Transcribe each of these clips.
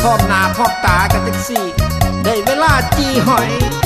พร้อมหน้าพร้อมตากันจังสี่ได้เวลาจีหอย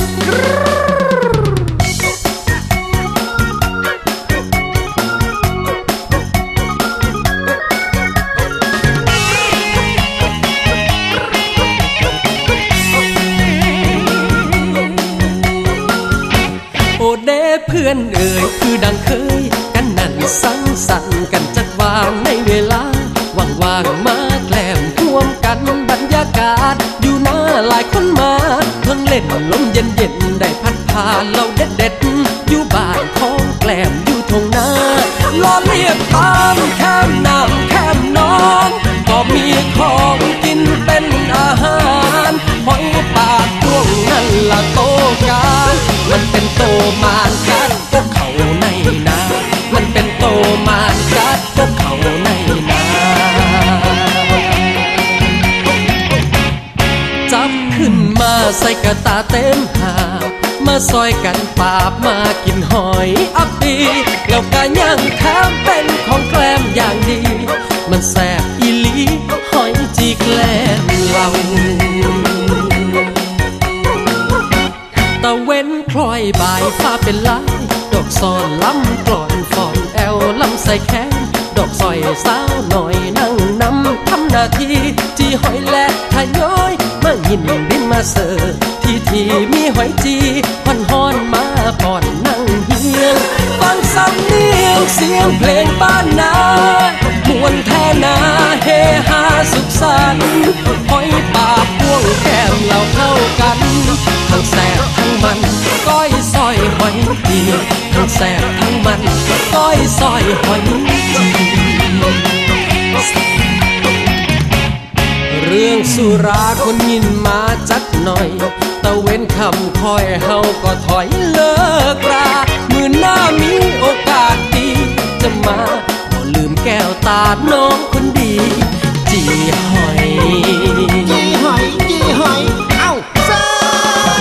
โอเด้เพื่อนเอ่ยคือดังเคยกันนั่นสังสรรค์กันจักวางในเวลาว่างๆมาแกล้มร่วมกันบรรยากาศอยู่หน้าหลายคนมาเพิ่งเล่นลมเย็นๆได้พัดพาเราเด็ดๆอยู่บ้านของแกล้มอยู่ทงนาล้อเลียบตามแคมน้ำแคมน้องก็มีของกินเป็นอาหารหอยปากพวกนั่นละโตกันมันเป็นโตมานกัดพวกเขาในนามันเป็นโตมานกัดพวกเขาในนาจับขึ้นมาใส่กระตาเต็มหามาซอยกันปาบมากินหอยอับดีแล้วก็ย่างแถมเป็นของแกล้มอย่างดีมันแซ่บอีหลีหอยจีแกล้มเราตะเว้นคล้อยบ่ายฟ้าเป็นลายดอกซอนล้ำกลอนฟอนแอวล้ำใส่แขนดอกซอยสาวหน่อยนั่งนำทำหน้าที่จีหอยและทะย้อยมายินดินมาเสิร์ฟที่มีหอยจีฮ้อนๆมาผ่อนนั่งเฮียงฟังสำเนียงเสียงเพลงบ้านนามวนแท่นาเฮฮาสุขสันต์หอยปากพวงแก้มเราเข้ากันทั้งแซ่บทั้งมันก้อยซอยหอยจีทั้งแซ่บทั้งมันก้อยซอยหอยจีเรื่องสุราคนยินมาจักหน่อยตะเว้นคำคอยเฮาก็ถอยเลิกรามือหน้ามีโอกาสดีจะมาบ่ลืมแก้วตาน้องคนดีจีหอยจีหอยจีหอยเอ้าเซิร์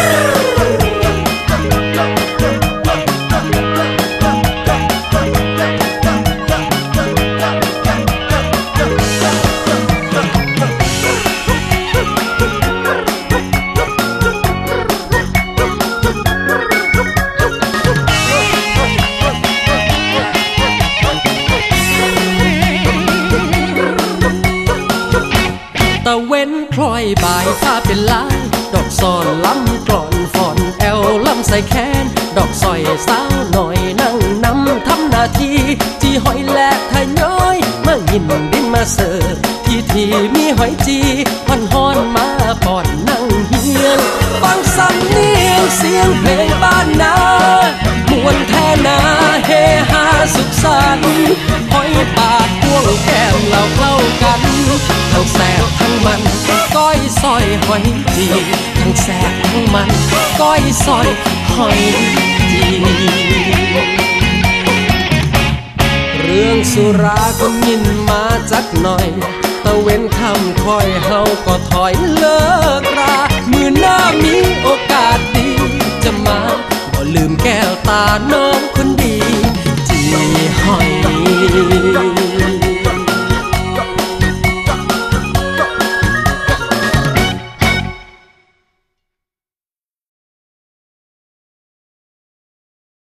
ตะเว้นคล้อยบ่ายฟ้าเป็นลายดอกซอนล้ำกลอนฟอนแอวล้ำใส่แขนดอกซอยสาวหน่อยนั่งนำทำหน้าที่จีหอยและทะย้อยมายินดินมาเสิร์ฟที่มีหอยจีฮ้อนๆมาผ่อนนั่งเฮียงฟังสำเนียงเสียงเพลงบ้านนามวนแท่นาเฮฮาสุขสันต์หอยปากพวงแก้มเราเข้ากันทั้งแซ่บทั้งมันก้อยซอยหอยจีทั้งแซ่บทั้งมันก้อยซอยหอยจีเรื่องสุราคนยินมาจักหน่อยตะเว้นคำคอยเฮาก็ถอยเลิกรามือหน้ามีโอกาสดีจะมาบ่ลืมแก้วตาน้องคนดี